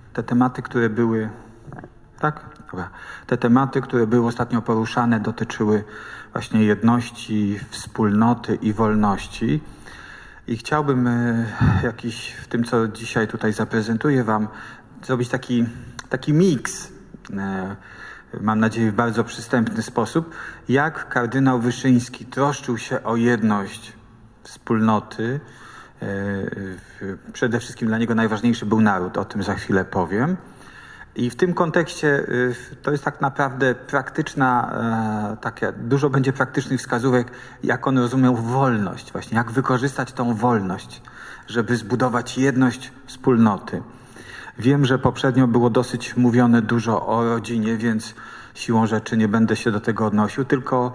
te tematy, które były... Tak? Dobra. Te tematy, które były ostatnio poruszane, dotyczyły właśnie jedności, wspólnoty i wolności. I chciałbym w tym, co dzisiaj tutaj zaprezentuję wam, zrobić taki miks, mam nadzieję w bardzo przystępny sposób, jak kardynał Wyszyński troszczył się o jedność wspólnoty. Przede wszystkim dla niego najważniejszy był naród, o tym za chwilę powiem. I w tym kontekście to jest tak naprawdę dużo będzie praktycznych wskazówek, jak on rozumiał wolność, właśnie jak wykorzystać tą wolność, żeby zbudować jedność wspólnoty. Wiem, że poprzednio było dosyć mówione dużo o rodzinie, więc siłą rzeczy nie będę się do tego odnosił, tylko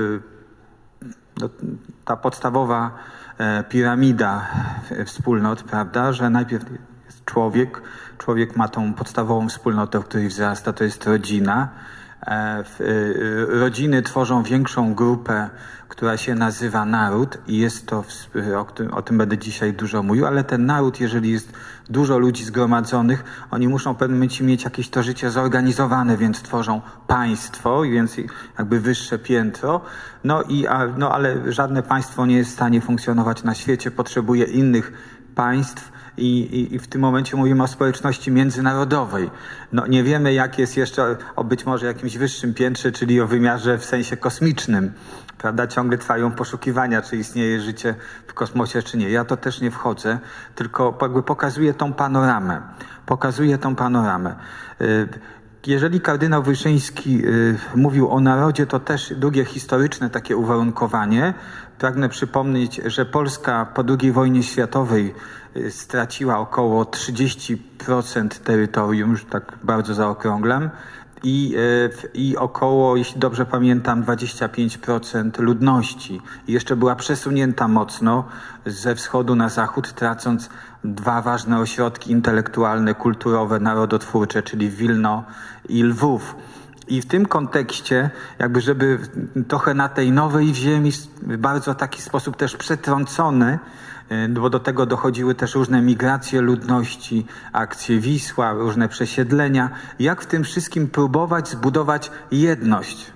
ta podstawowa piramida wspólnot, prawda, że najpierw jest człowiek ma tą podstawową wspólnotę, w której wzrasta, to jest rodzina. Rodziny tworzą większą grupę, która się nazywa naród i jest to, o tym będę dzisiaj dużo mówił, ale ten naród, jeżeli jest dużo ludzi zgromadzonych, oni muszą w pewnym momencie mieć jakieś to życie zorganizowane, więc tworzą państwo, więc jakby wyższe piętro. Ale żadne państwo nie jest w stanie funkcjonować na świecie, potrzebuje innych państw. I w tym momencie mówimy o społeczności międzynarodowej. Nie wiemy, jak jest jeszcze o być może jakimś wyższym piętrze, czyli o wymiarze w sensie kosmicznym. Prawda? Ciągle trwają poszukiwania, czy istnieje życie w kosmosie, czy nie. Ja to też nie wchodzę, tylko jakby pokazuję tą panoramę. Jeżeli kardynał Wyszyński mówił o narodzie, to też drugie historyczne takie uwarunkowanie. Pragnę przypomnieć, że Polska po II wojnie światowej straciła około 30% terytorium, już tak bardzo zaokrąglam, i około, jeśli dobrze pamiętam, 25% ludności. I jeszcze była przesunięta mocno ze wschodu na zachód, tracąc dwa ważne ośrodki intelektualne, kulturowe, narodotwórcze, czyli Wilno i Lwów. I w tym kontekście, jakby żeby trochę na tej nowej ziemi, w bardzo taki sposób też przetrącony, bo do tego dochodziły też różne migracje ludności, akcje Wisła, różne przesiedlenia. Jak w tym wszystkim próbować zbudować jedność?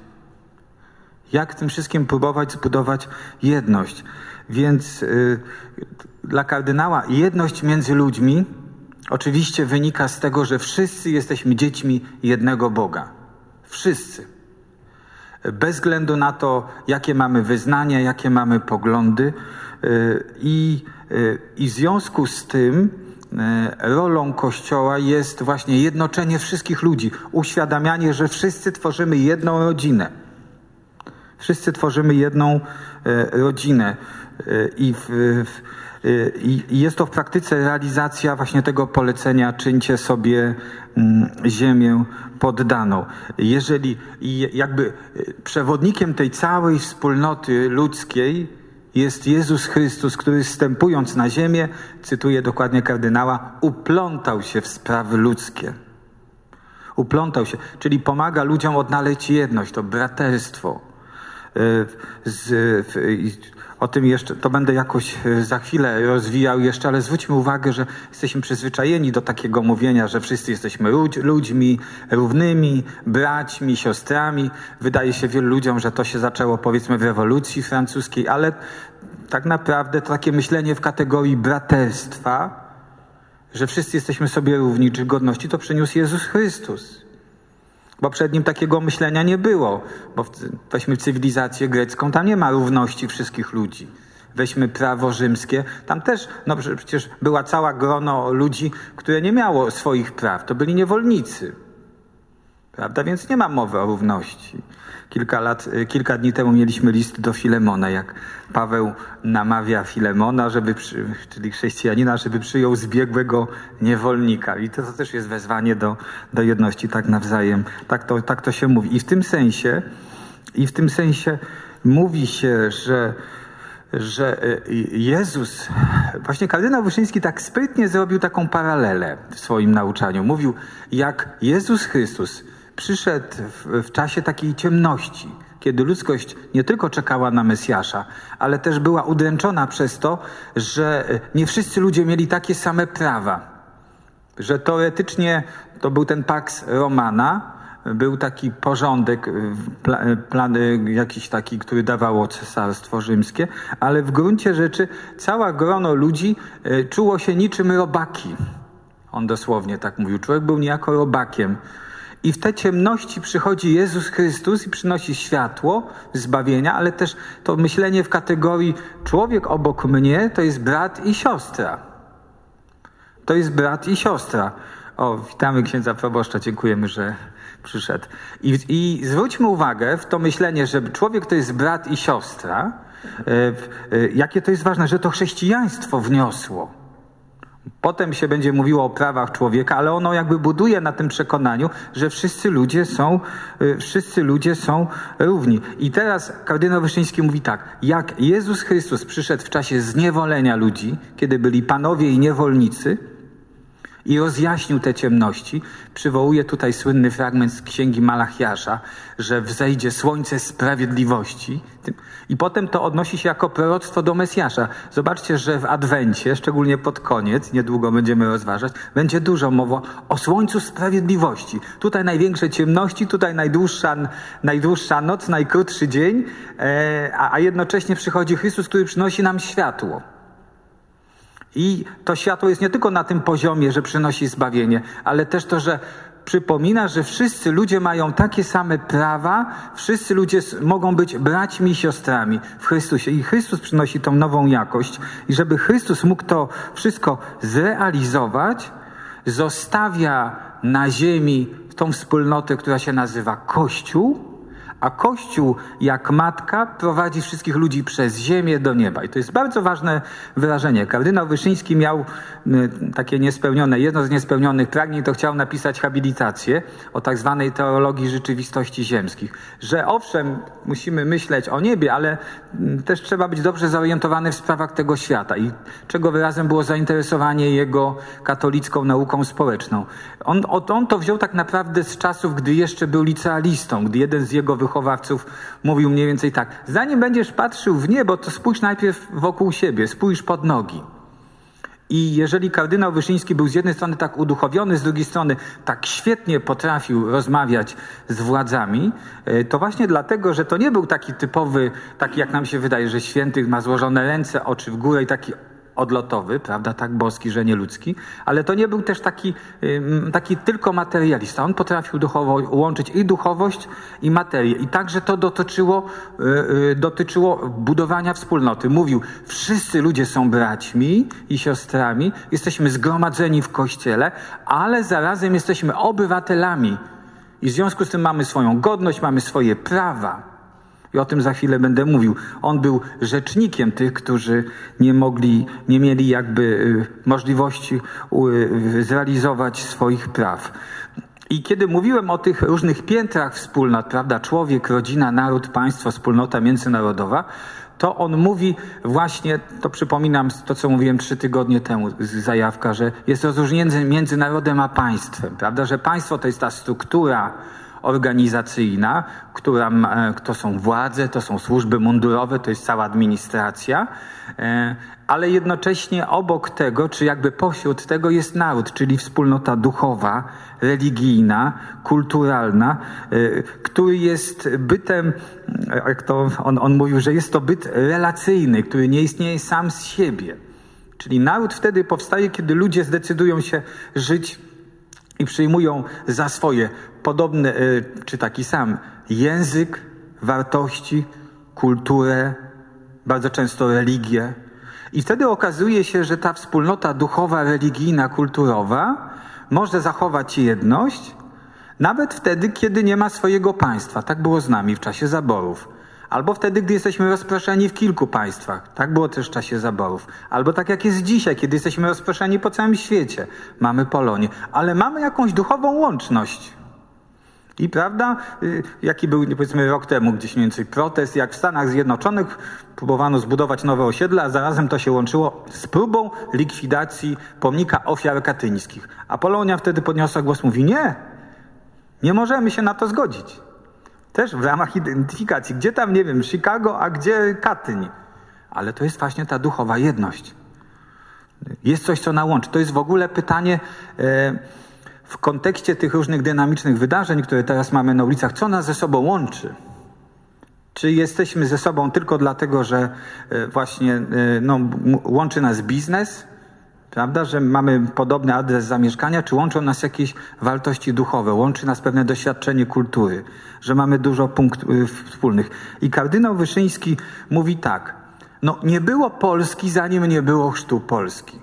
Więc dla kardynała jedność między ludźmi oczywiście wynika z tego, że wszyscy jesteśmy dziećmi jednego Boga. Wszyscy. Bez względu na to, jakie mamy wyznania, jakie mamy poglądy. I w związku z tym rolą Kościoła jest właśnie jednoczenie wszystkich ludzi. Uświadamianie, że wszyscy tworzymy jedną rodzinę. I jest to w praktyce realizacja właśnie tego polecenia: czyńcie sobie ziemię poddaną. Jakby przewodnikiem tej całej wspólnoty ludzkiej jest Jezus Chrystus, który wstępując na ziemię, cytuję dokładnie kardynała, uplątał się w sprawy ludzkie. Uplątał się, czyli pomaga ludziom odnaleźć jedność, to braterstwo. O tym jeszcze, to będę jakoś za chwilę rozwijał jeszcze, ale zwróćmy uwagę, że jesteśmy przyzwyczajeni do takiego mówienia, że wszyscy jesteśmy ludźmi równymi, braćmi, siostrami. Wydaje się wielu ludziom, że to się zaczęło, powiedzmy, w rewolucji francuskiej, ale tak naprawdę to takie myślenie w kategorii braterstwa, że wszyscy jesteśmy sobie równi czy godności, to przyniósł Jezus Chrystus. Bo przed nim takiego myślenia nie było. Bo weźmy cywilizację grecką, tam nie ma równości wszystkich ludzi. Weźmy prawo rzymskie, tam też, przecież była cała grono ludzi, które nie miało swoich praw. To byli niewolnicy. Prawda? Więc nie ma mowy o równości. Kilka dni temu mieliśmy list do Filemona, jak Paweł namawia Filemona, czyli chrześcijanina, żeby przyjął zbiegłego niewolnika. I to też jest wezwanie do jedności tak nawzajem. Tak to się mówi. I w tym sensie mówi się, że Jezus, właśnie kardynał Wyszyński tak sprytnie zrobił taką paralelę w swoim nauczaniu. Mówił, jak Jezus Chrystus przyszedł w czasie takiej ciemności, kiedy ludzkość nie tylko czekała na Mesjasza, ale też była udręczona przez to, że nie wszyscy ludzie mieli takie same prawa. Że teoretycznie to był ten Pax Romana, był taki porządek, plan jakiś taki, który dawało Cesarstwo Rzymskie, ale w gruncie rzeczy całe grono ludzi czuło się niczym robaki. On dosłownie tak mówił. Człowiek był niejako robakiem. I w te ciemności przychodzi Jezus Chrystus i przynosi światło, zbawienia, ale też to myślenie w kategorii człowiek obok mnie to jest brat i siostra. To jest brat i siostra. O, witamy księdza proboszcza, dziękujemy, że przyszedł. I zwróćmy uwagę w to myślenie, że człowiek to jest brat i siostra, jakie to jest ważne, że to chrześcijaństwo wniosło. Potem się będzie mówiło o prawach człowieka, ale ono jakby buduje na tym przekonaniu, że wszyscy ludzie są równi. I teraz kardynał Wyszyński mówi tak, jak Jezus Chrystus przyszedł w czasie zniewolenia ludzi, kiedy byli panowie i niewolnicy, i rozjaśnił te ciemności. Przywołuje tutaj słynny fragment z Księgi Malachiasza, że wzejdzie słońce sprawiedliwości. I potem to odnosi się jako proroctwo do Mesjasza. Zobaczcie, że w Adwencie, szczególnie pod koniec, niedługo będziemy rozważać, będzie dużo mowa o słońcu sprawiedliwości. Tutaj największe ciemności, tutaj najdłuższa noc, najkrótszy dzień, a jednocześnie przychodzi Chrystus, który przynosi nam światło. I to światło jest nie tylko na tym poziomie, że przynosi zbawienie, ale też to, że przypomina, że wszyscy ludzie mają takie same prawa, wszyscy ludzie mogą być braćmi i siostrami w Chrystusie. I Chrystus przynosi tą nową jakość. I żeby Chrystus mógł to wszystko zrealizować, zostawia na ziemi tą wspólnotę, która się nazywa Kościół, a Kościół jak matka prowadzi wszystkich ludzi przez ziemię do nieba. I to jest bardzo ważne wyrażenie. Kardynał Wyszyński miał takie niespełnione, jedno z niespełnionych pragnień, to chciał napisać habilitację o tak zwanej teologii rzeczywistości ziemskich. Że owszem, musimy myśleć o niebie, ale też trzeba być dobrze zorientowany w sprawach tego świata. I czego wyrazem było zainteresowanie jego katolicką nauką społeczną. On to wziął tak naprawdę z czasów, gdy jeszcze był licealistą, gdy jeden z jego wychowawców mówił mniej więcej tak: zanim będziesz patrzył w niebo, to spójrz najpierw wokół siebie, spójrz pod nogi. I jeżeli kardynał Wyszyński był z jednej strony tak uduchowiony, z drugiej strony tak świetnie potrafił rozmawiać z władzami, to właśnie dlatego, że to nie był taki typowy, taki jak nam się wydaje, że święty ma złożone ręce, oczy w górę i taki odlotowy, prawda, tak boski, że nie ludzki, ale to nie był też taki tylko materialista. On potrafił łączyć i duchowość, i materię. I także to dotyczyło budowania wspólnoty. Mówił, wszyscy ludzie są braćmi i siostrami, jesteśmy zgromadzeni w Kościele, ale zarazem jesteśmy obywatelami. I w związku z tym mamy swoją godność, mamy swoje prawa. I o tym za chwilę będę mówił. On był rzecznikiem tych, którzy nie mieli jakby możliwości zrealizować swoich praw. I kiedy mówiłem o tych różnych piętrach wspólnot, prawda, człowiek, rodzina, naród, państwo, wspólnota międzynarodowa, to on mówi właśnie, to przypominam to, co mówiłem 3 tygodnie temu z zajawka, że jest rozróżnienie między narodem a państwem, prawda, że państwo to jest ta struktura organizacyjna, to są władze, to są służby mundurowe, to jest cała administracja, ale jednocześnie obok tego, czy jakby pośród tego jest naród, czyli wspólnota duchowa, religijna, kulturalna, który jest bytem, jak to on mówił, że jest to byt relacyjny, który nie istnieje sam z siebie. Czyli naród wtedy powstaje, kiedy ludzie zdecydują się żyć i przyjmują za swoje podobny, czy taki sam język, wartości, kulturę, bardzo często religię. I wtedy okazuje się, że ta wspólnota duchowa, religijna, kulturowa może zachować jedność, nawet wtedy, kiedy nie ma swojego państwa. Tak było z nami w czasie zaborów. Albo wtedy, gdy jesteśmy rozproszeni w kilku państwach. Tak było też w czasie zaborów. Albo tak jak jest dzisiaj, kiedy jesteśmy rozproszeni po całym świecie. Mamy Polonię. Ale mamy jakąś duchową łączność. I prawda, jaki był, powiedzmy, rok temu gdzieś mniej więcej protest, jak w Stanach Zjednoczonych próbowano zbudować nowe osiedle, a zarazem to się łączyło z próbą likwidacji pomnika ofiar katyńskich. A Polonia wtedy podniosła głos, mówi: nie możemy się na to zgodzić. Też w ramach identyfikacji. Gdzie tam, nie wiem, Chicago, a gdzie Katyń? Ale to jest właśnie ta duchowa jedność. Jest coś, co nas łączy. To jest w ogóle pytanie w kontekście tych różnych dynamicznych wydarzeń, które teraz mamy na ulicach, co nas ze sobą łączy? Czy jesteśmy ze sobą tylko dlatego, że właśnie łączy nas biznes, prawda, że mamy podobny adres zamieszkania, czy łączą nas jakieś wartości duchowe, łączy nas pewne doświadczenie kultury, że mamy dużo punktów wspólnych. I kardynał Wyszyński mówi tak, nie było Polski, zanim nie było chrztu Polski.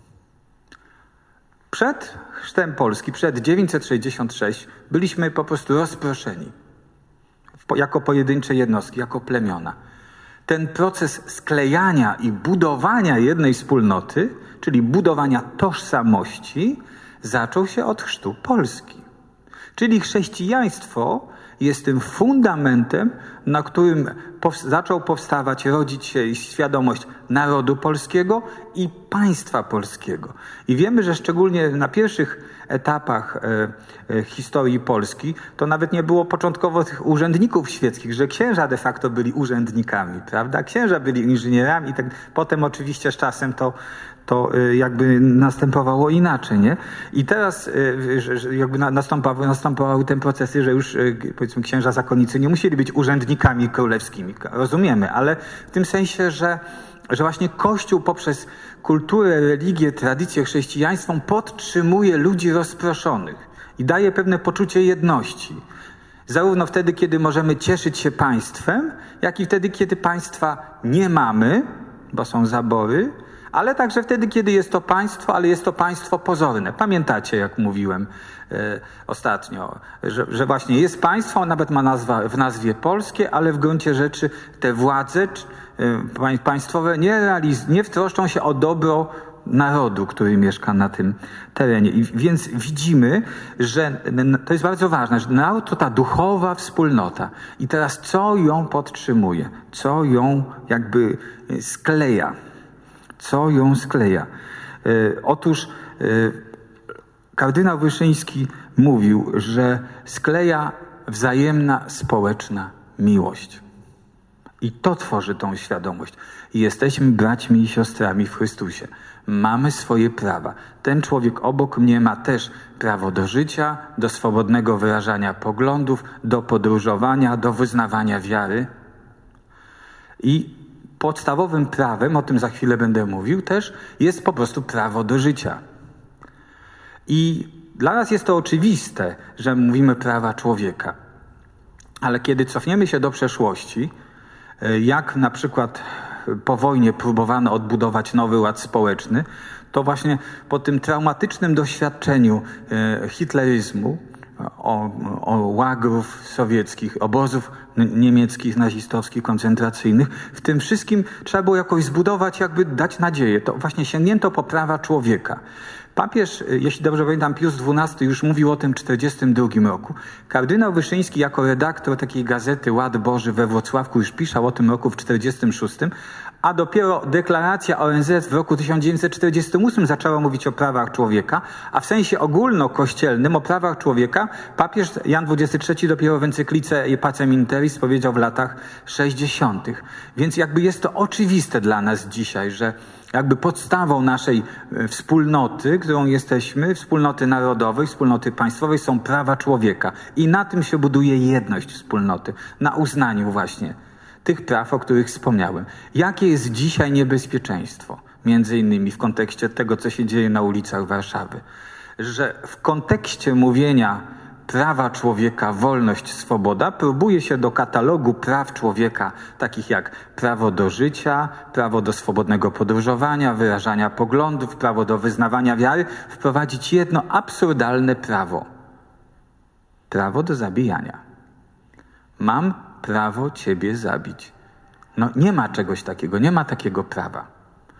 Przed chrztem Polski, przed 966, byliśmy po prostu rozproszeni jako pojedyncze jednostki, jako plemiona. Ten proces sklejania i budowania jednej wspólnoty, czyli budowania tożsamości, zaczął się od chrztu Polski. Czyli chrześcijaństwo jest tym fundamentem, na którym zaczął powstawać, rodzić się świadomość narodu polskiego i państwa polskiego. I wiemy, że szczególnie na pierwszych etapach historii Polski to nawet nie było początkowo tych urzędników świeckich, że księża de facto byli urzędnikami, prawda? Księża byli inżynierami i tak. Potem oczywiście z czasem to jakby następowało inaczej, nie? I teraz jakby następowały te procesy, że już powiedzmy księża zakonnicy nie musieli być urzędnikami królewskimi. Rozumiemy, ale w tym sensie, że właśnie Kościół poprzez kulturę, religię, tradycję chrześcijańską podtrzymuje ludzi rozproszonych i daje pewne poczucie jedności. Zarówno wtedy, kiedy możemy cieszyć się państwem, jak i wtedy, kiedy państwa nie mamy, bo są zabory, ale także wtedy, kiedy jest to państwo, ale jest to państwo pozorne. Pamiętacie, jak mówiłem ostatnio, że właśnie jest państwo, nawet ma w nazwie polskie, ale w gruncie rzeczy te władze państwowe nie wtroszczą się o dobro narodu, który mieszka na tym terenie. I więc widzimy, że to jest bardzo ważne, że naród to ta duchowa wspólnota. I teraz co ją podtrzymuje? Co ją jakby skleja? Co ją skleja? Otóż kardynał Wyszyński mówił, że skleja wzajemna społeczna miłość. I to tworzy tą świadomość. Jesteśmy braćmi i siostrami w Chrystusie. Mamy swoje prawa. Ten człowiek obok mnie ma też prawo do życia, do swobodnego wyrażania poglądów, do podróżowania, do wyznawania wiary. I podstawowym prawem, o tym za chwilę będę mówił, też jest po prostu prawo do życia. I dla nas jest to oczywiste, że mówimy prawa człowieka. Ale kiedy cofniemy się do przeszłości, jak na przykład po wojnie próbowano odbudować nowy ład społeczny, to właśnie po tym traumatycznym doświadczeniu hitleryzmu, łagrów sowieckich, obozów niemieckich, nazistowskich, koncentracyjnych, w tym wszystkim trzeba było jakoś zbudować, jakby dać nadzieję. To właśnie sięgnięto po prawa człowieka. Papież, jeśli dobrze pamiętam, Pius XII już mówił o tym w 1942 roku. Kardynał Wyszyński jako redaktor takiej gazety Ład Boży we Wrocławku już pisał o tym roku w 1946, a dopiero deklaracja ONZ w roku 1948 zaczęła mówić o prawach człowieka, a w sensie ogólnokościelnym o prawach człowieka papież Jan XXIII dopiero w encyklice Pacem in Terris powiedział w latach 60. Więc jakby jest to oczywiste dla nas dzisiaj, że jakby podstawą naszej wspólnoty, którą jesteśmy, wspólnoty narodowej, wspólnoty państwowej, są prawa człowieka. I na tym się buduje jedność wspólnoty, na uznaniu właśnie tych praw, o których wspomniałem. Jakie jest dzisiaj niebezpieczeństwo? Między innymi w kontekście tego, co się dzieje na ulicach Warszawy. Że w kontekście mówienia prawa człowieka, wolność, swoboda, próbuje się do katalogu praw człowieka, takich jak prawo do życia, prawo do swobodnego podróżowania, wyrażania poglądów, prawo do wyznawania wiary, wprowadzić jedno absurdalne prawo. Prawo do zabijania. Mam prawo ciebie zabić. Nie ma czegoś takiego, nie ma takiego prawa.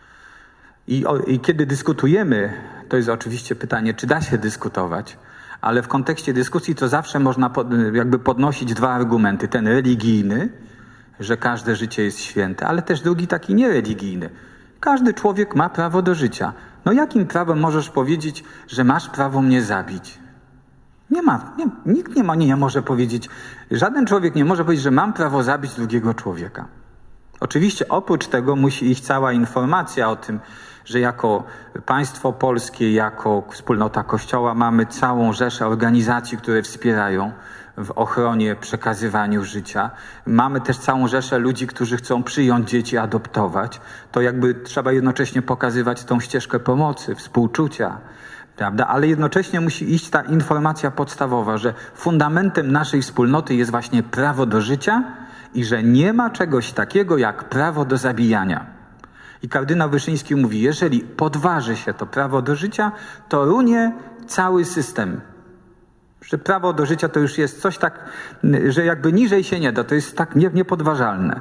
I kiedy dyskutujemy, to jest oczywiście pytanie, czy da się dyskutować, ale w kontekście dyskusji to zawsze można jakby podnosić dwa argumenty. Ten religijny, że każde życie jest święte, ale też drugi taki niereligijny. Każdy człowiek ma prawo do życia. Jakim prawem możesz powiedzieć, że masz prawo mnie zabić? Nikt nie może powiedzieć, żaden człowiek nie może powiedzieć, że mam prawo zabić drugiego człowieka. Oczywiście oprócz tego musi iść cała informacja o tym, że jako państwo polskie, jako wspólnota Kościoła mamy całą rzeszę organizacji, które wspierają w ochronie, przekazywaniu życia. Mamy też całą rzeszę ludzi, którzy chcą przyjąć dzieci, adoptować. To jakby trzeba jednocześnie pokazywać tą ścieżkę pomocy, współczucia, prawda? Ale jednocześnie musi iść ta informacja podstawowa, że fundamentem naszej wspólnoty jest właśnie prawo do życia i że nie ma czegoś takiego jak prawo do zabijania. I kardynał Wyszyński mówi, jeżeli podważy się to prawo do życia, to runie cały system. Że prawo do życia to już jest coś tak, że jakby niżej się nie da, to jest tak niepodważalne.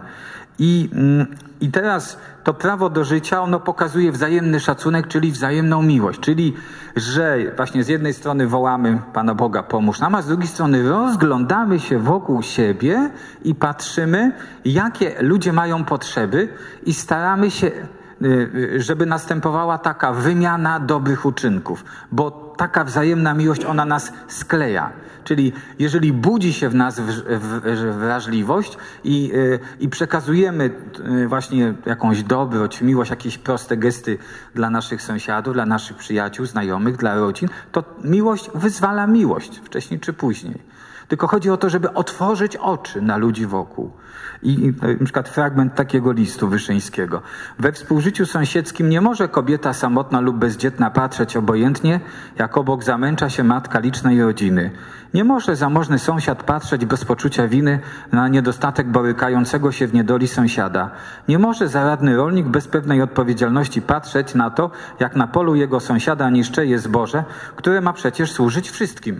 I teraz to prawo do życia, ono pokazuje wzajemny szacunek, czyli wzajemną miłość. Czyli, że właśnie z jednej strony wołamy Pana Boga, pomóż nam, a z drugiej strony rozglądamy się wokół siebie i patrzymy, jakie ludzie mają potrzeby i staramy się, żeby następowała taka wymiana dobrych uczynków. Bo taka wzajemna miłość, ona nas skleja. Czyli jeżeli budzi się w nas wrażliwość i przekazujemy właśnie jakąś dobroć, miłość, jakieś proste gesty dla naszych sąsiadów, dla naszych przyjaciół, znajomych, dla rodzin, to miłość wyzwala miłość, wcześniej czy później. Tylko chodzi o to, żeby otworzyć oczy na ludzi wokół. I na przykład fragment takiego listu Wyszyńskiego. We współżyciu sąsiedzkim nie może kobieta samotna lub bezdzietna patrzeć obojętnie, jak obok zamęcza się matka licznej rodziny. Nie może zamożny sąsiad patrzeć bez poczucia winy na niedostatek borykającego się w niedoli sąsiada. Nie może zaradny rolnik bez pewnej odpowiedzialności patrzeć na to, jak na polu jego sąsiada niszczeje zboże, które ma przecież służyć wszystkim.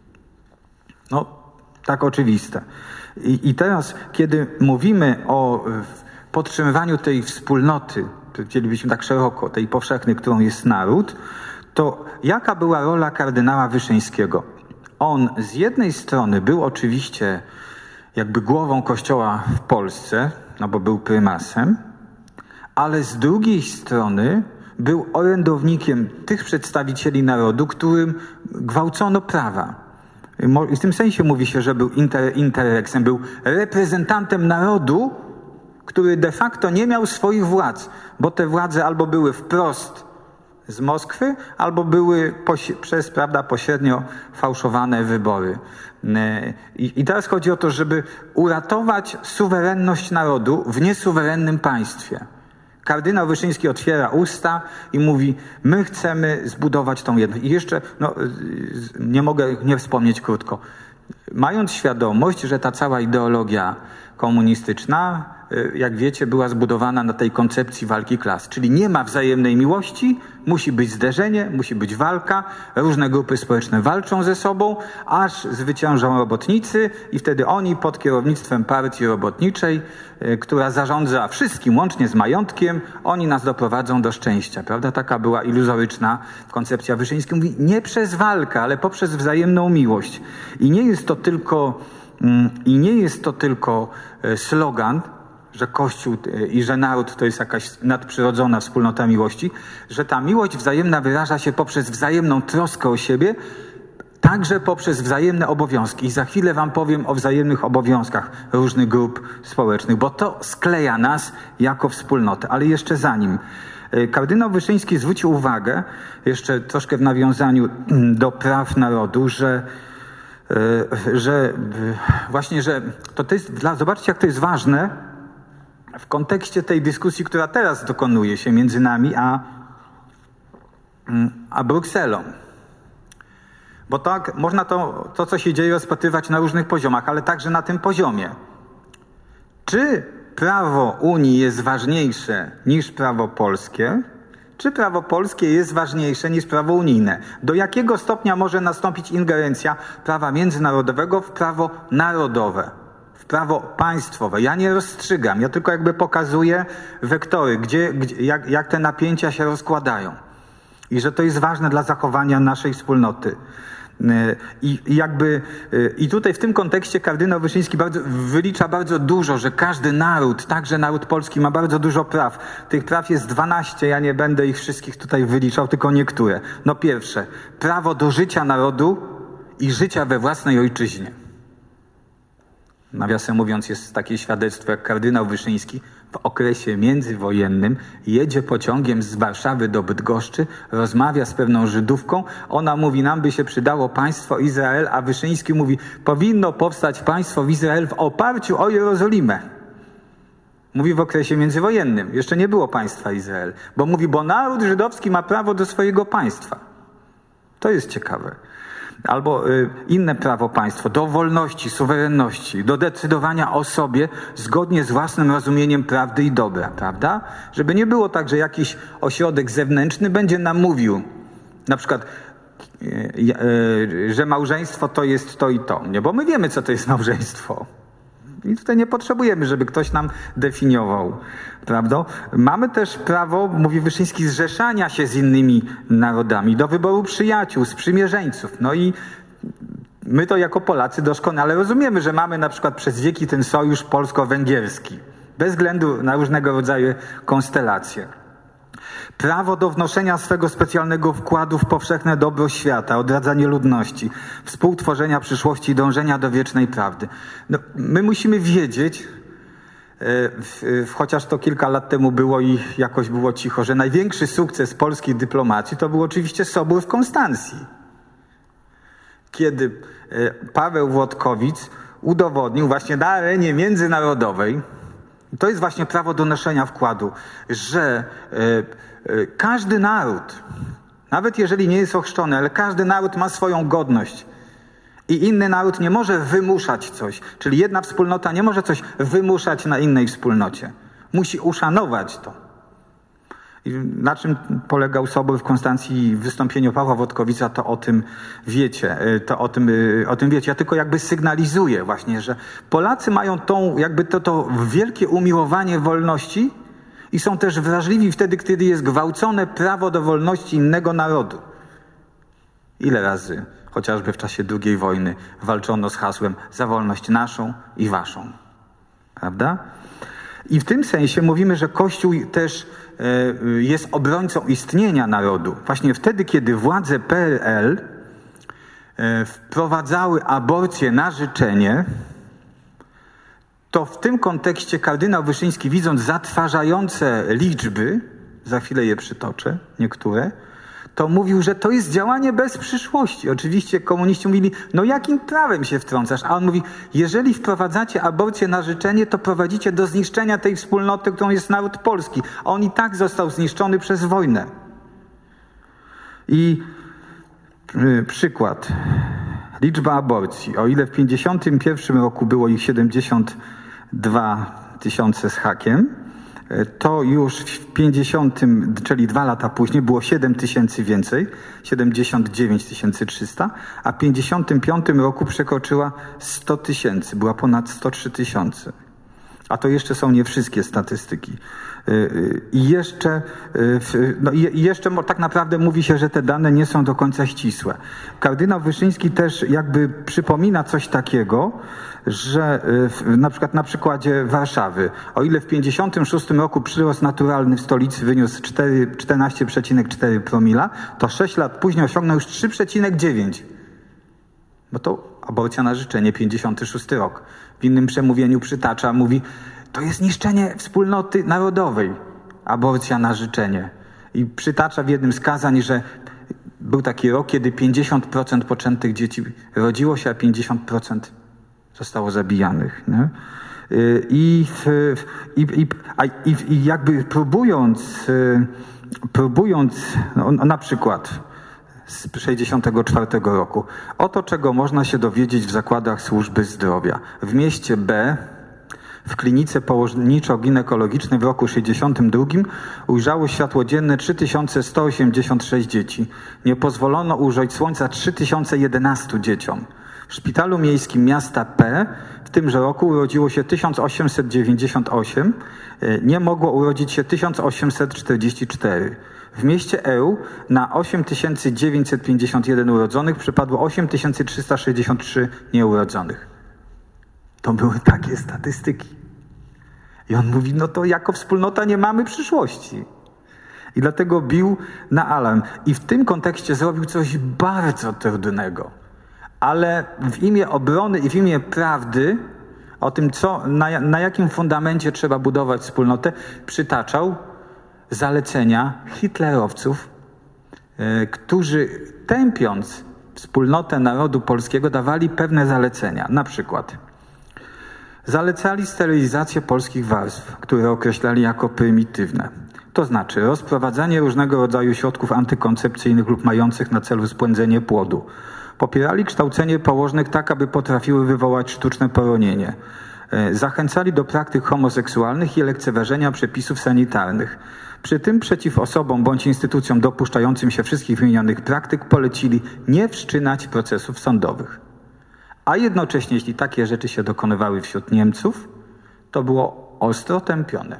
No, tak oczywiste. I teraz, kiedy mówimy o podtrzymywaniu tej wspólnoty, chcielibyśmy tak szeroko, tej powszechnej, którą jest naród, to jaka była rola kardynała Wyszyńskiego? On z jednej strony był oczywiście jakby głową Kościoła w Polsce, no bo był prymasem, ale z drugiej strony był orędownikiem tych przedstawicieli narodu, którym gwałcono prawa. W tym sensie mówi się, że był interreksem, był reprezentantem narodu, który de facto nie miał swoich władz, bo te władze albo były wprost z Moskwy, albo były przez, prawda, pośrednio fałszowane wybory. I teraz chodzi o to, żeby uratować suwerenność narodu w niesuwerennym państwie. Kardynał Wyszyński otwiera usta i mówi, my chcemy zbudować tą jedność. I jeszcze, nie mogę nie wspomnieć krótko, mając świadomość, że ta cała ideologia komunistyczna, jak wiecie, była zbudowana na tej koncepcji walki klas. Czyli nie ma wzajemnej miłości, musi być zderzenie, musi być walka, różne grupy społeczne walczą ze sobą, aż zwyciężą robotnicy i wtedy oni pod kierownictwem partii robotniczej, która zarządza wszystkim, łącznie z majątkiem, oni nas doprowadzą do szczęścia, prawda? Taka była iluzoryczna koncepcja Wyszyńska. Mówi, nie przez walkę, ale poprzez wzajemną miłość. I nie jest to tylko slogan, że Kościół i że naród to jest jakaś nadprzyrodzona wspólnota miłości, że ta miłość wzajemna wyraża się poprzez wzajemną troskę o siebie, także poprzez wzajemne obowiązki. I za chwilę wam powiem o wzajemnych obowiązkach różnych grup społecznych, bo to skleja nas jako wspólnotę. Ale jeszcze zanim. Kardynał Wyszyński zwrócił uwagę, jeszcze troszkę w nawiązaniu do praw narodu, że to jest, zobaczcie jak to jest ważne w kontekście tej dyskusji, która teraz dokonuje się między nami a Brukselą. Bo tak można to, co się dzieje, rozpatrywać na różnych poziomach, ale także na tym poziomie. Czy prawo Unii jest ważniejsze niż prawo polskie? Czy prawo polskie jest ważniejsze niż prawo unijne? Do jakiego stopnia może nastąpić ingerencja prawa międzynarodowego w prawo narodowe, w prawo państwowe? Ja nie rozstrzygam, ja tylko jakby pokazuję wektory, jak te napięcia się rozkładają. I że to jest ważne dla zachowania naszej wspólnoty. I tutaj w tym kontekście kardynał Wyszyński wylicza bardzo dużo, że każdy naród, także naród polski, ma bardzo dużo praw. Tych praw jest 12, ja nie będę ich wszystkich tutaj wyliczał, tylko niektóre. No pierwsze, prawo do życia narodu i życia we własnej ojczyźnie. Nawiasem mówiąc, jest takie świadectwo jak kardynał Wyszyński. w okresie międzywojennym jedzie pociągiem z Warszawy do Bydgoszczy, rozmawia z pewną Żydówką, ona mówi, nam by się przydało państwo Izrael, a Wyszyński mówi, powinno powstać państwo w Izrael w oparciu o Jerozolimę. Mówi w okresie międzywojennym, jeszcze nie było państwa Izrael, bo mówi, bo naród żydowski ma prawo do swojego państwa. To jest ciekawe. Albo inne prawo państwo, do wolności, suwerenności, do decydowania o sobie zgodnie z własnym rozumieniem prawdy i dobra, prawda? Żeby nie było tak, że jakiś ośrodek zewnętrzny będzie nam mówił, na przykład, że małżeństwo to jest to i to, nie? Bo my wiemy, co to jest małżeństwo. I tutaj nie potrzebujemy, żeby ktoś nam definiował, prawda? Mamy też prawo, mówi Wyszyński, zrzeszania się z innymi narodami, do wyboru przyjaciół, sprzymierzeńców. No i my to jako Polacy doskonale rozumiemy, że mamy na przykład przez wieki ten sojusz polsko-węgierski, bez względu na różnego rodzaju konstelacje. Prawo do wnoszenia swego specjalnego wkładu w powszechne dobro świata, odradzanie ludności, współtworzenia przyszłości i dążenia do wiecznej prawdy. No, my musimy wiedzieć, chociaż to kilka lat temu było i jakoś było cicho, że największy sukces polskiej dyplomacji to był oczywiście Sobór w Konstancji. Kiedy Paweł Włodkowic udowodnił właśnie na arenie międzynarodowej, to jest właśnie prawo do noszenia wkładu, że każdy naród, nawet jeżeli nie jest ochrzczony, ale każdy naród ma swoją godność i inny naród nie może wymuszać coś, czyli jedna wspólnota nie może coś wymuszać na innej wspólnocie. Musi uszanować to. I na czym polegał Sobór w Konstancji w wystąpieniu Pawła Włodkowica, to o tym wiecie. Ja tylko jakby sygnalizuję właśnie, że Polacy mają to wielkie umiłowanie wolności i są też wrażliwi wtedy, kiedy jest gwałcone prawo do wolności innego narodu. Ile razy, chociażby w czasie II wojny, walczono z hasłem za wolność naszą i waszą. Prawda? I w tym sensie mówimy, że Kościół też jest obrońcą istnienia narodu. Właśnie wtedy, kiedy władze PRL wprowadzały aborcję na życzenie, to w tym kontekście kardynał Wyszyński, widząc zatrważające liczby, za chwilę je przytoczę, niektóre, to mówił, że to jest działanie bez przyszłości. Oczywiście komuniści mówili, no jakim prawem się wtrącasz? A on mówi, jeżeli wprowadzacie aborcję na życzenie, to prowadzicie do zniszczenia tej wspólnoty, którą jest naród polski. A on i tak został zniszczony przez wojnę. I przykład. Liczba aborcji. O ile w 1951 roku było ich 72 tysiące z hakiem, to już w 50, czyli 2 lata później, było 7 tysięcy więcej, 79 300, a w 55 roku przekroczyła 100 tysięcy, była ponad 103 tysiące. A to jeszcze są nie wszystkie statystyki. I jeszcze tak naprawdę mówi się, że te dane nie są do końca ścisłe. Kardynał Wyszyński też jakby przypomina coś takiego, że na przykład na przykładzie Warszawy, o ile w 1956 roku przyrost naturalny w stolicy wyniósł 14,4 promila, to 6 lat później osiągnął już 3,9. Bo to aborcja na życzenie, 56 rok. W innym przemówieniu przytacza, mówi, to jest niszczenie wspólnoty narodowej, aborcja na życzenie. I przytacza w jednym z kazań, że był taki rok, kiedy 50% poczętych dzieci rodziło się, a 50% zostało zabijanych. Nie? I jakby próbując no, na przykład z 1964 roku, oto czego można się dowiedzieć w zakładach służby zdrowia. W mieście B, w klinice położniczo-ginekologicznej w roku 1962 ujrzało światło dzienne 3186 dzieci. Nie pozwolono ujrzeć słońca 3011 dzieciom. W szpitalu miejskim miasta P w tymże roku urodziło się 1898, nie mogło urodzić się 1844. W mieście Eł na 8951 urodzonych przypadło 8363 nieurodzonych. To były takie statystyki. I on mówi, no to jako wspólnota nie mamy przyszłości. I dlatego bił na alarm. I w tym kontekście zrobił coś bardzo trudnego. Ale w imię obrony i w imię prawdy o tym, na jakim fundamencie trzeba budować wspólnotę, przytaczał zalecenia hitlerowców, którzy tępiąc wspólnotę narodu polskiego dawali pewne zalecenia. Na przykład zalecali sterylizację polskich warstw, które określali jako prymitywne. To znaczy rozprowadzanie różnego rodzaju środków antykoncepcyjnych lub mających na celu spłędzenie płodu. Popierali kształcenie położnych tak, aby potrafiły wywołać sztuczne poronienie. Zachęcali do praktyk homoseksualnych i lekceważenia przepisów sanitarnych. Przy tym przeciw osobom bądź instytucjom dopuszczającym się wszystkich wymienionych praktyk polecili nie wszczynać procesów sądowych. A jednocześnie, jeśli takie rzeczy się dokonywały wśród Niemców, to było ostro tępione.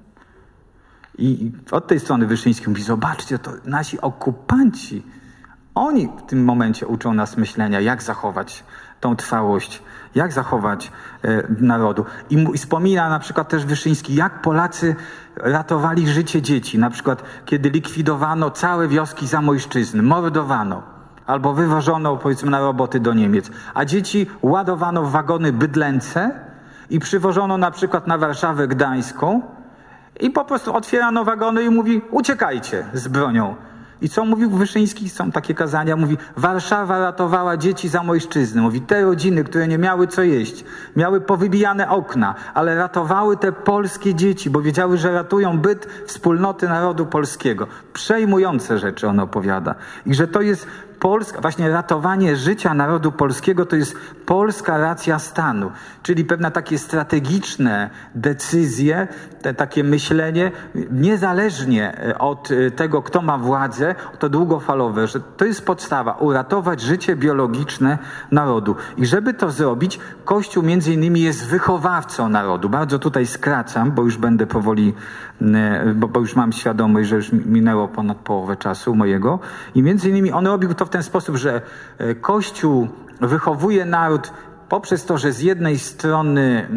I od tej strony Wyszyński mówi, zobaczcie, to nasi okupanci, oni w tym momencie uczą nas myślenia, jak zachować tą trwałość, jak zachować narodu. I wspomina na przykład też Wyszyński, jak Polacy ratowali życie dzieci. Na przykład, kiedy likwidowano całe wioski Zamojszczyzny, mordowano albo wywożono, powiedzmy, na roboty do Niemiec. A dzieci ładowano w wagony bydlęce i przywożono na przykład na Warszawę Gdańską i po prostu otwierano wagony i mówi, uciekajcie z bronią. I co mówił Wyszyński? Są takie kazania. Mówi, Warszawa ratowała dzieci Zamojszczyzny. Mówi, te rodziny, które nie miały co jeść, miały powybijane okna, ale ratowały te polskie dzieci, bo wiedziały, że ratują byt wspólnoty narodu polskiego. Przejmujące rzeczy on opowiada. I że to jest Polska, właśnie ratowanie życia narodu polskiego to jest polska racja stanu, czyli pewne takie strategiczne decyzje, takie myślenie, niezależnie od tego, kto ma władzę, to długofalowe, że to jest podstawa, uratować życie biologiczne narodu. I żeby to zrobić, Kościół między innymi jest wychowawcą narodu. Bardzo tutaj skracam, bo już będę powoli, bo już mam świadomość, że już minęło ponad połowę czasu mojego. I między innymi on robił to w ten sposób, że Kościół wychowuje naród poprzez to, że z jednej strony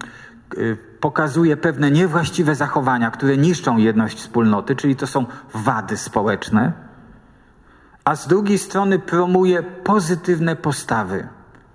pokazuje pewne niewłaściwe zachowania, które niszczą jedność wspólnoty, czyli to są wady społeczne, a z drugiej strony promuje pozytywne postawy.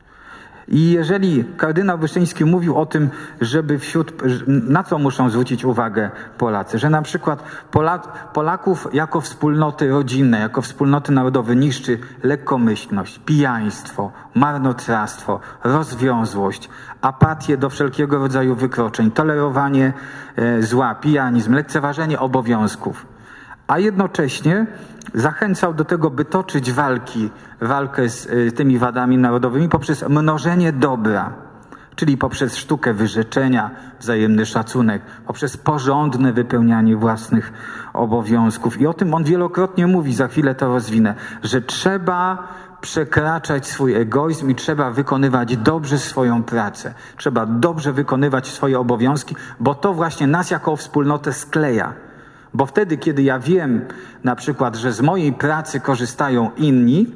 I jeżeli kardynał Wyszyński mówił o tym, żeby na co muszą zwrócić uwagę Polacy, że na przykład Polaków jako wspólnoty rodzinne, jako wspólnoty narodowe niszczy lekkomyślność, pijaństwo, marnotrawstwo, rozwiązłość, apatię do wszelkiego rodzaju wykroczeń, tolerowanie zła, pijanizm, lekceważenie obowiązków. A jednocześnie zachęcał do tego, by toczyć walkę z tymi wadami narodowymi poprzez mnożenie dobra, czyli poprzez sztukę wyrzeczenia, wzajemny szacunek, poprzez porządne wypełnianie własnych obowiązków. I o tym on wielokrotnie mówi, za chwilę to rozwinę, że trzeba przekraczać swój egoizm i trzeba wykonywać dobrze swoją pracę. Trzeba dobrze wykonywać swoje obowiązki, bo to właśnie nas jako wspólnotę skleja. Bo wtedy, kiedy ja wiem na przykład, że z mojej pracy korzystają inni,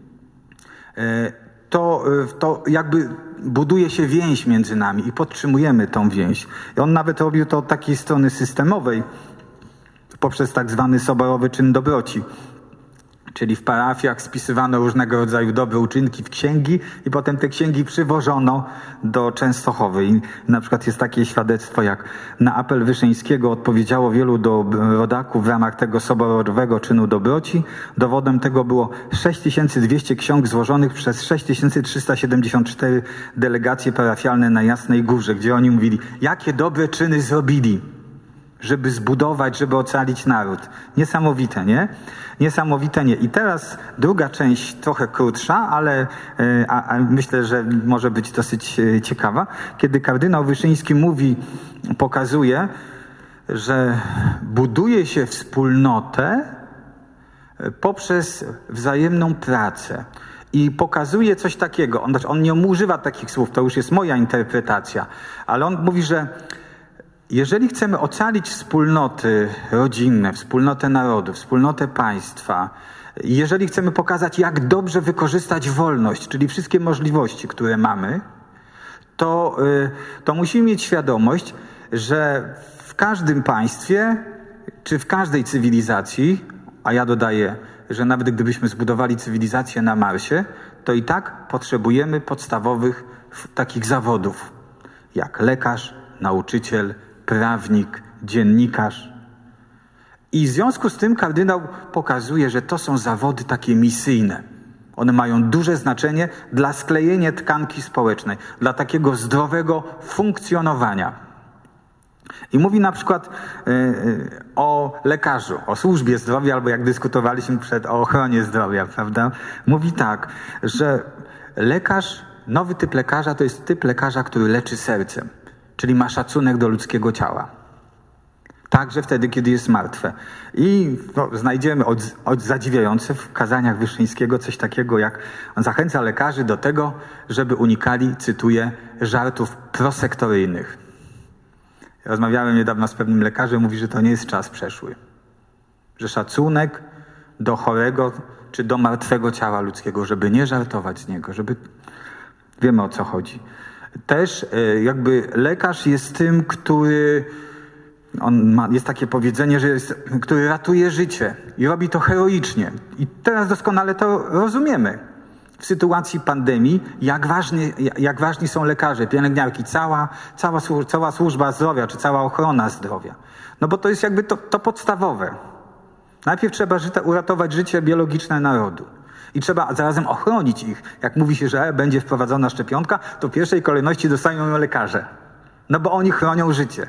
to jakby buduje się więź między nami i podtrzymujemy tą więź. I on nawet robił to od takiej strony systemowej, poprzez tak zwany soborowy czyn dobroci. Czyli w parafiach spisywano różnego rodzaju dobre uczynki w księgi i potem te księgi przywożono do Częstochowy. I na przykład jest takie świadectwo, jak na apel Wyszyńskiego odpowiedziało wielu rodaków w ramach tego soborowego czynu dobroci. Dowodem tego było 6200 ksiąg złożonych przez 6374 delegacje parafialne na Jasnej Górze, gdzie oni mówili, jakie dobre czyny zrobili, żeby zbudować, żeby ocalić naród. Niesamowite, nie? Niesamowite, nie. I teraz druga część, trochę krótsza, ale myślę, że może być dosyć ciekawa. Kiedy kardynał Wyszyński pokazuje, że buduje się wspólnotę poprzez wzajemną pracę. I pokazuje coś takiego. On nie używa takich słów, to już jest moja interpretacja, ale on mówi, że jeżeli chcemy ocalić wspólnoty rodzinne, wspólnotę narodu, wspólnotę państwa, jeżeli chcemy pokazać, jak dobrze wykorzystać wolność, czyli wszystkie możliwości, które mamy, to musimy mieć świadomość, że w każdym państwie, czy w każdej cywilizacji, a ja dodaję, że nawet gdybyśmy zbudowali cywilizację na Marsie, to i tak potrzebujemy podstawowych takich zawodów. jak lekarz, nauczyciel, prawnik, dziennikarz. I w związku z tym kardynał pokazuje, że to są zawody takie misyjne. One mają duże znaczenie dla sklejenia tkanki społecznej, dla takiego zdrowego funkcjonowania. I mówi na przykład o lekarzu, o służbie zdrowia, albo jak dyskutowaliśmy o ochronie zdrowia, prawda? Mówi tak, że lekarz, nowy typ lekarza to jest typ lekarza, który leczy sercem, czyli ma szacunek do ludzkiego ciała. Także wtedy, kiedy jest martwe. I znajdziemy zadziwiające w kazaniach Wyszyńskiego coś takiego, jak on zachęca lekarzy do tego, żeby unikali, cytuję, żartów prosektoryjnych. Rozmawiałem niedawno z pewnym lekarzem, mówi, że to nie jest czas przeszły. Że szacunek do chorego czy do martwego ciała ludzkiego, żeby nie żartować z niego, żeby... Wiemy, o co chodzi. Też jakby lekarz jest tym, który... jest takie powiedzenie, który ratuje życie i robi to heroicznie. I teraz doskonale to rozumiemy. W sytuacji pandemii, jak ważni są lekarze, pielęgniarki, cała służba zdrowia, czy cała ochrona zdrowia. No bo to jest jakby to podstawowe. Najpierw trzeba uratować życie biologiczne narodu. I trzeba zarazem ochronić ich. Jak mówi się, że będzie wprowadzona szczepionka, to w pierwszej kolejności dostają ją lekarze. No bo oni chronią życie.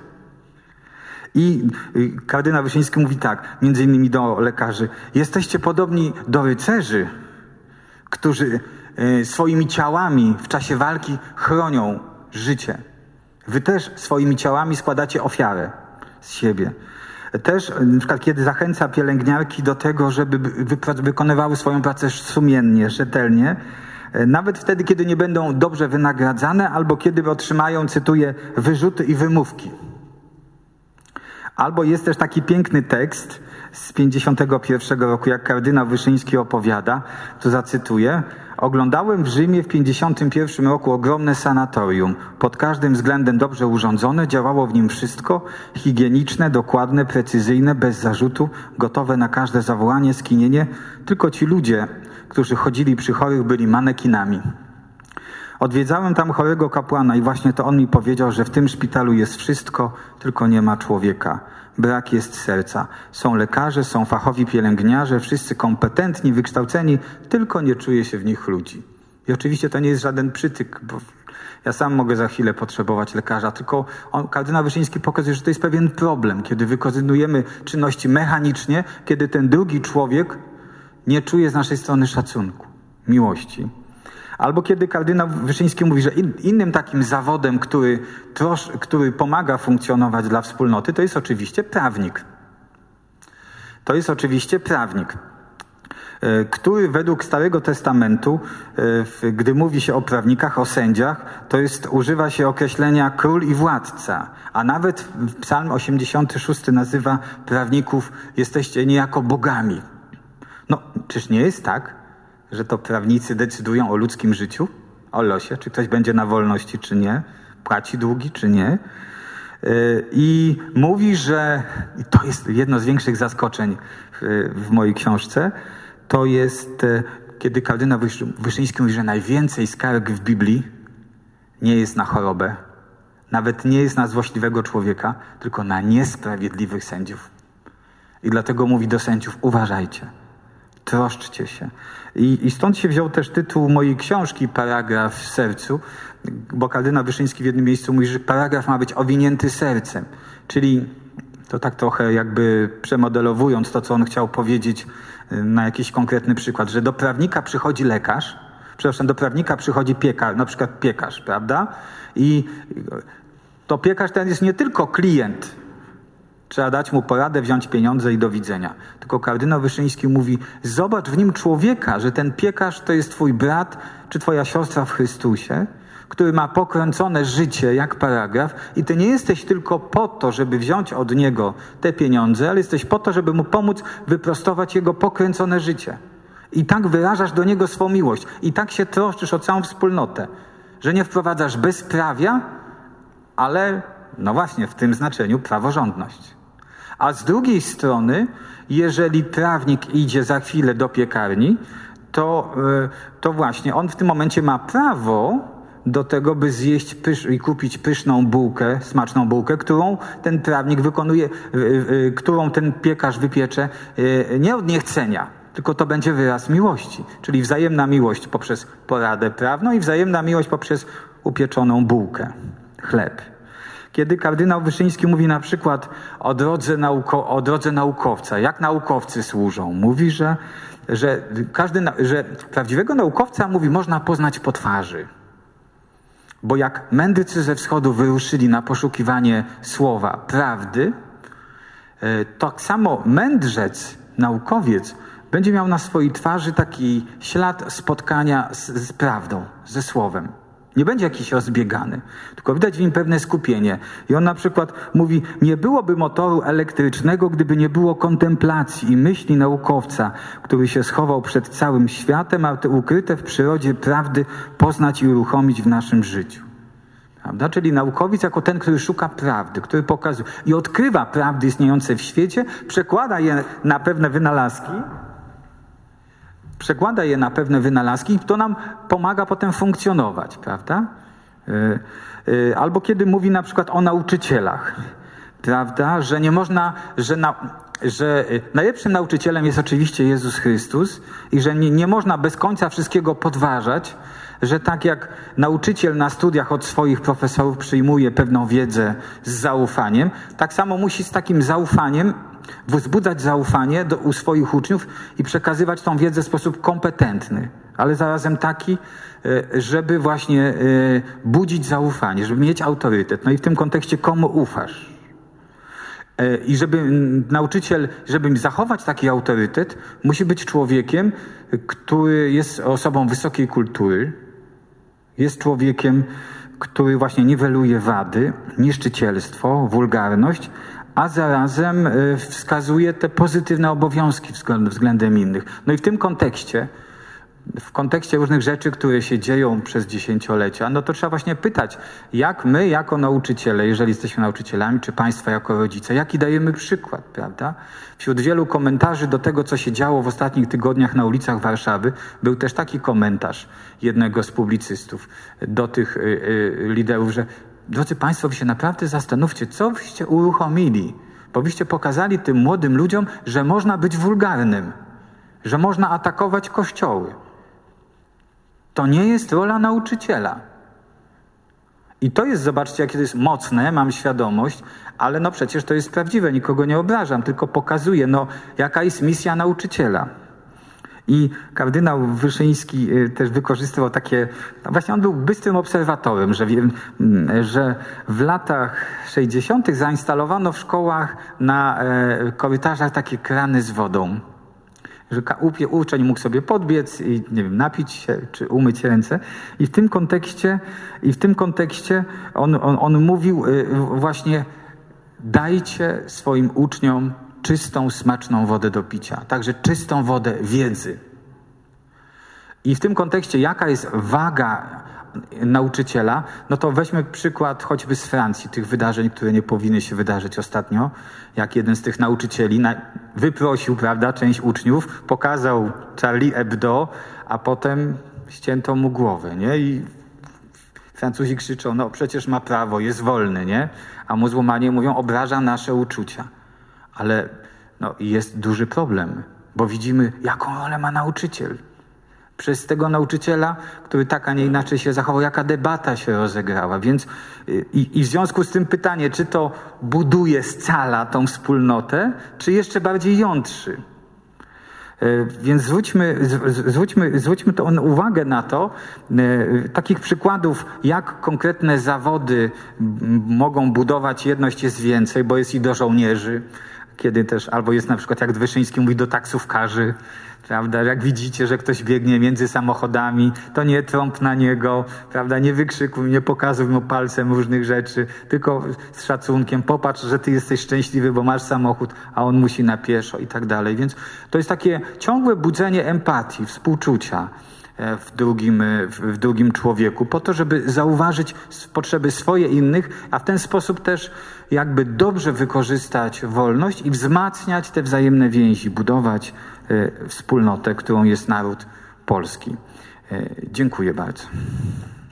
I kardynał Wyszyński mówi tak, między innymi do lekarzy. Jesteście podobni do rycerzy, którzy swoimi ciałami w czasie walki chronią życie. Wy też swoimi ciałami składacie ofiarę z siebie. Też na przykład kiedy zachęca pielęgniarki do tego, żeby wykonywały swoją pracę sumiennie, rzetelnie, nawet wtedy, kiedy nie będą dobrze wynagradzane albo kiedy otrzymają, cytuję, wyrzuty i wymówki. Albo jest też taki piękny tekst z 51 roku, jak kardynał Wyszyński opowiada, tu zacytuję. Oglądałem w Rzymie w 51 roku ogromne sanatorium. Pod każdym względem dobrze urządzone, działało w nim wszystko, higieniczne, dokładne, precyzyjne, bez zarzutu, gotowe na każde zawołanie, skinienie. Tylko ci ludzie, którzy chodzili przy chorych, byli manekinami. Odwiedzałem tam chorego kapłana i właśnie to on mi powiedział, że w tym szpitalu jest wszystko, tylko nie ma człowieka. Brak jest serca. Są lekarze, są fachowi pielęgniarze, wszyscy kompetentni, wykształceni, tylko nie czuje się w nich ludzi. I oczywiście to nie jest żaden przytyk, bo ja sam mogę za chwilę potrzebować lekarza, tylko kardynał Wyszyński pokazuje, że to jest pewien problem, kiedy wykonujemy czynności mechanicznie, kiedy ten drugi człowiek nie czuje z naszej strony szacunku, miłości. Albo kiedy kardynał Wyszyński mówi, że innym takim zawodem, który pomaga funkcjonować dla wspólnoty, to jest oczywiście prawnik. To jest oczywiście prawnik, który według Starego Testamentu, gdy mówi się o prawnikach, o sędziach, używa się określenia król i władca. A nawet Psalm 86 nazywa prawników, jesteście niejako bogami. No, czyż nie jest tak, że to prawnicy decydują o ludzkim życiu, o losie, czy ktoś będzie na wolności, czy nie, płaci długi, czy nie. I mówi, że i to jest jedno z większych zaskoczeń w mojej książce, to jest, kiedy kardynał Wyszyński mówi, że najwięcej skarg w Biblii nie jest na chorobę, nawet nie jest na złośliwego człowieka, tylko na niesprawiedliwych sędziów. I dlatego mówi do sędziów, uważajcie, troszczcie się. I stąd się wziął też tytuł mojej książki, Paragraf w sercu, bo kardynał Wyszyński w jednym miejscu mówi, że paragraf ma być owinięty sercem. Czyli to tak trochę jakby przemodelowując to, co on chciał powiedzieć na jakiś konkretny przykład, że do prawnika przychodzi lekarz, przepraszam, do prawnika przychodzi piekarz, na przykład piekarz, prawda? I to piekarz ten jest nie tylko klient, trzeba dać mu poradę, wziąć pieniądze i do widzenia. Tylko kardynał Wyszyński mówi, zobacz w nim człowieka, że ten piekarz to jest twój brat czy twoja siostra w Chrystusie, który ma pokręcone życie jak paragraf i ty nie jesteś tylko po to, żeby wziąć od niego te pieniądze, ale jesteś po to, żeby mu pomóc wyprostować jego pokręcone życie. I tak wyrażasz do niego swą miłość. I tak się troszczysz o całą wspólnotę. Że nie wprowadzasz bezprawia, ale no właśnie w tym znaczeniu praworządność. A z drugiej strony, jeżeli prawnik idzie za chwilę do piekarni, to właśnie on w tym momencie ma prawo do tego, by zjeść i kupić pyszną bułkę, smaczną bułkę, którą ten trawnik wykonuje, którą ten piekarz wypiecze nie od niechcenia, tylko to będzie wyraz miłości, czyli wzajemna miłość poprzez poradę prawną i wzajemna miłość poprzez upieczoną bułkę, chleb. Kiedy kardynał Wyszyński mówi na przykład o drodze naukowca, jak naukowcy służą, mówi, że prawdziwego naukowca, mówi, można poznać po twarzy. Bo jak mędrcy ze wschodu wyruszyli na poszukiwanie słowa prawdy, tak samo mędrzec, naukowiec będzie miał na swojej twarzy taki ślad spotkania z prawdą, ze słowem. Nie będzie jakiś rozbiegany, tylko widać w nim pewne skupienie. I on na przykład mówi, nie byłoby motoru elektrycznego, gdyby nie było kontemplacji i myśli naukowca, który się schował przed całym światem, a te ukryte w przyrodzie prawdy poznać i uruchomić w naszym życiu. Prawda? Czyli naukowiec jako ten, który szuka prawdy, który pokazuje i odkrywa prawdy istniejące w świecie, przekłada je na pewne wynalazki i to nam pomaga potem funkcjonować, prawda? Albo kiedy mówi na przykład o nauczycielach, prawda? Że nie można, że najlepszym nauczycielem jest oczywiście Jezus Chrystus i że nie można bez końca wszystkiego podważać, że tak jak nauczyciel na studiach od swoich profesorów przyjmuje pewną wiedzę z zaufaniem, tak samo musi z takim zaufaniem wzbudzać zaufanie u swoich uczniów i przekazywać tą wiedzę w sposób kompetentny, ale zarazem taki, żeby właśnie budzić zaufanie, żeby mieć autorytet. No i w tym kontekście komu ufasz? I żeby nauczyciel, żeby zachować taki autorytet, musi być człowiekiem, który jest osobą wysokiej kultury, jest człowiekiem, który właśnie niweluje wady, niszczycielstwo, wulgarność, a zarazem wskazuje te pozytywne obowiązki względem innych. No i w tym kontekście, w kontekście różnych rzeczy, które się dzieją przez dziesięciolecia, no to trzeba właśnie pytać, jak my jako nauczyciele, jeżeli jesteśmy nauczycielami, czy państwo jako rodzice, jaki dajemy przykład, prawda? Wśród wielu komentarzy do tego, co się działo w ostatnich tygodniach na ulicach Warszawy, był też taki komentarz jednego z publicystów do tych liderów, że drodzy Państwo, wy się naprawdę zastanówcie, co wyście uruchomili, bo wyście pokazali tym młodym ludziom, że można być wulgarnym, że można atakować kościoły. To nie jest rola nauczyciela. I to jest, zobaczcie, jakie to jest mocne, mam świadomość, ale no przecież to jest prawdziwe, nikogo nie obrażam, tylko pokazuję, no jaka jest misja nauczyciela. I kardynał Wyszyński też wykorzystywał takie, no właśnie on był bystrym obserwatorem, że w latach 60. zainstalowano w szkołach na korytarzach takie krany z wodą, że uczeń mógł sobie podbiec i nie wiem, napić się czy umyć ręce. I w tym kontekście on mówił właśnie, dajcie swoim uczniom czystą, smaczną wodę do picia, także czystą wodę wiedzy. I w tym kontekście, jaka jest waga nauczyciela, no to weźmy przykład choćby z Francji, tych wydarzeń, które nie powinny się wydarzyć ostatnio, jak jeden z tych nauczycieli wyprosił, prawda, część uczniów, pokazał Charlie Hebdo, a potem ścięto mu głowę, nie? I Francuzi krzyczą, no przecież ma prawo, jest wolny, nie? A muzułmanie mówią, obraża nasze uczucia. Ale no, jest duży problem, bo widzimy, jaką rolę ma nauczyciel. Przez tego nauczyciela, który tak, a nie inaczej się zachował, jaka debata się rozegrała. Więc i w związku z tym pytanie, czy to buduje, scala tą wspólnotę, czy jeszcze bardziej jątrzy. Więc zwróćmy to uwagę na to. Takich przykładów, jak konkretne zawody mogą budować jedność, jest więcej, bo jest i do żołnierzy, kiedy też, albo jest na przykład, jak Wyszyński mówi, do taksówkarzy, prawda? Jak widzicie, że ktoś biegnie między samochodami, to nie trąb na niego, prawda? Nie wykrzykuj, nie pokazuj mu palcem różnych rzeczy, tylko z szacunkiem popatrz, że ty jesteś szczęśliwy, bo masz samochód, a on musi na pieszo i tak dalej. Więc to jest takie ciągłe budzenie empatii, współczucia w drugim człowieku, po to, żeby zauważyć potrzeby swoje innych, a w ten sposób też jakby dobrze wykorzystać wolność i wzmacniać te wzajemne więzi, budować wspólnotę, którą jest naród polski. Dziękuję bardzo.